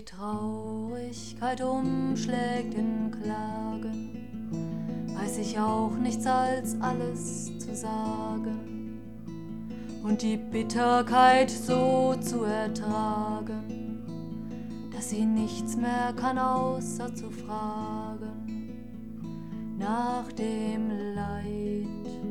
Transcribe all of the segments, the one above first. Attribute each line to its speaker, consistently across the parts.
Speaker 1: Traurigkeit umschlägt in Klagen, weiß ich auch nichts als alles zu sagen und die Bitterkeit so zu ertragen, dass sie nichts mehr kann, außer zu fragen nach dem Leid.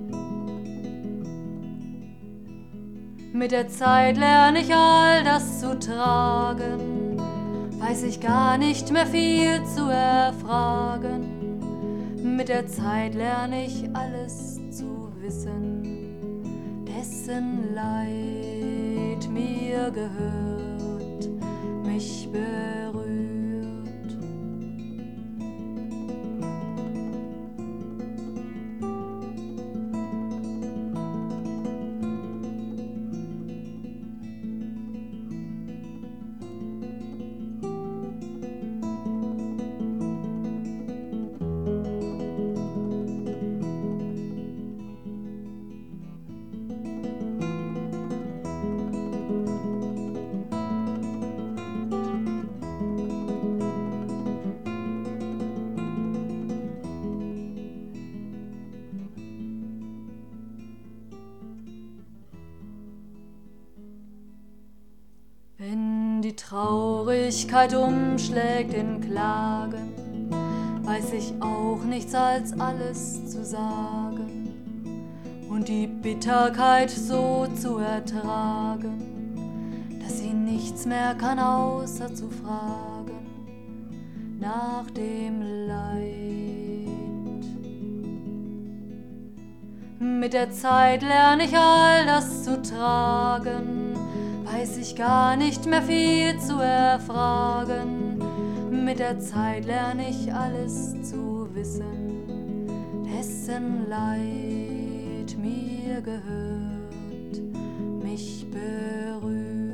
Speaker 1: Mit der Zeit lerne ich all das zu tragen, weiß ich gar nicht mehr viel zu erfragen. Mit der Zeit lerne ich alles zu wissen, dessen Leid mir gehört, mich berührt. Wenn die Traurigkeit umschlägt in Klagen, weiß ich auch nichts als alles zu sagen und die Bitterkeit so zu ertragen, dass sie nichts mehr kann, außer zu fragen nach dem Leid. Mit der Zeit lerne ich all das zu tragen, weiß ich gar nicht mehr viel zu erfragen. Mit der Zeit lerne ich alles zu wissen, dessen Leid mir gehört, mich berührt.